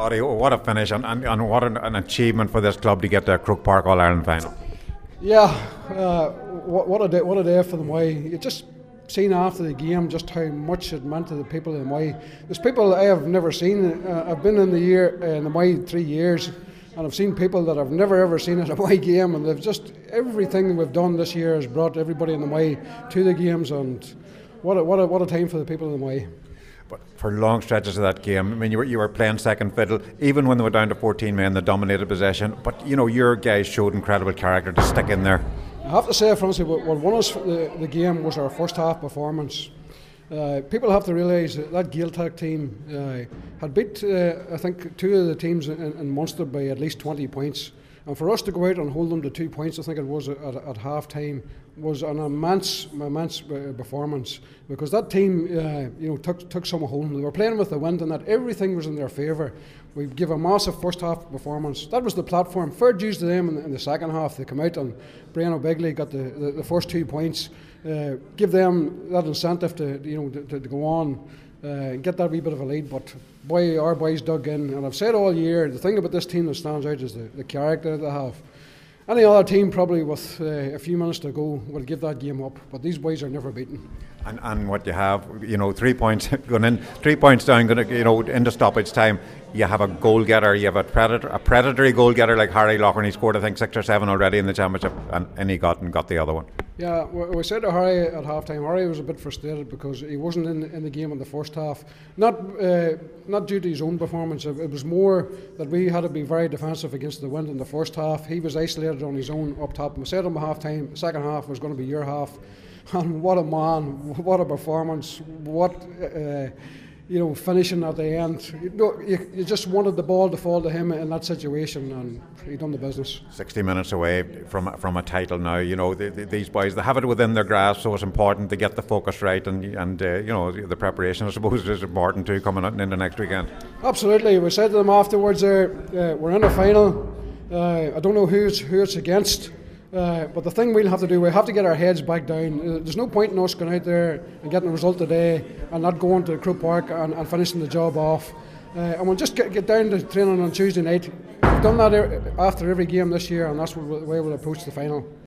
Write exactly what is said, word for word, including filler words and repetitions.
What a, what a finish, and, and, and what an, an achievement for this club to get to a Croke Park All-Ireland final. Yeah, uh, what, what a day! What a day for the Moy. You just seen after the game just how much it meant to the people of the Moy. There's people I have never seen. Uh, I've been in the year uh, in the Moy three years, and I've seen people that I've never ever seen at a Moy game, and they've just everything we've done this year has brought everybody in the Moy to the games, and what a, what a, what a time for the people of the Moy. But for long stretches of that game, I mean, you were you were playing second fiddle, even when they were down to fourteen men, they dominated possession. But you know, your guys showed incredible character to stick in there. I have to say, Francie, what won us the, the game was our first half performance. Uh, people have to realise that that Gaeltacht team uh, had beat, uh, I think, two of the teams in, in Munster by at least twenty points. And for us to go out and hold them to two points, I think it was at, at half time, was an immense, immense performance, because that team, uh, you know, took took some home. They were playing with the wind, and that everything was in their favour. We gave a massive first half performance. That was the platform. Fair dues to them in the, in the second half. They come out and Brian O'Begley got the, the, the first two points. Uh, give them that incentive to you know to, to go on. Uh, get that wee bit of a lead, but boy, our boys dug in, and I've said all year, the thing about this team that stands out is the, the character they have. Any other team probably with uh, a few minutes to go will give that game up, but these boys are never beaten. And, and what you have, you know, three points going in, three points down, going to, you know, into stoppage time. You have a goal getter, you have a predator, a predatory goal getter like Harry Loughlin. He scored, I think, six or seven already in the championship, and, and he got and got the other one. Yeah, we said to Harry at half time, Harry was a bit frustrated because he wasn't in, in the game in the first half. Not uh, not due to his own performance, it was more that we had to be very defensive against the wind in the first half. He was isolated on his own up top. We said to him at half time, second half was going to be your half. And what a man, what a performance, what uh, you know, finishing at the end. You, know, you, you just wanted the ball to fall to him in that situation, and he done the business. sixty minutes away from from a title now. You know, the, the, these boys, they have it within their grasp, so it's important to get the focus right, and and uh, you know, the preparation, I suppose, is important too, coming out into next weekend. Absolutely. We said to them afterwards, there, uh, we're in a final. Uh, I don't know who it's, who it's against. Uh, but the thing we'll have to do, we have to get our heads back down. Uh, there's no point in us going out there and getting a result today and not going to Croke Park and, and finishing the job off. Uh, and we'll just get, get down to training on Tuesday night. We've done that er- after every game this year, and that's the way we'll approach the final.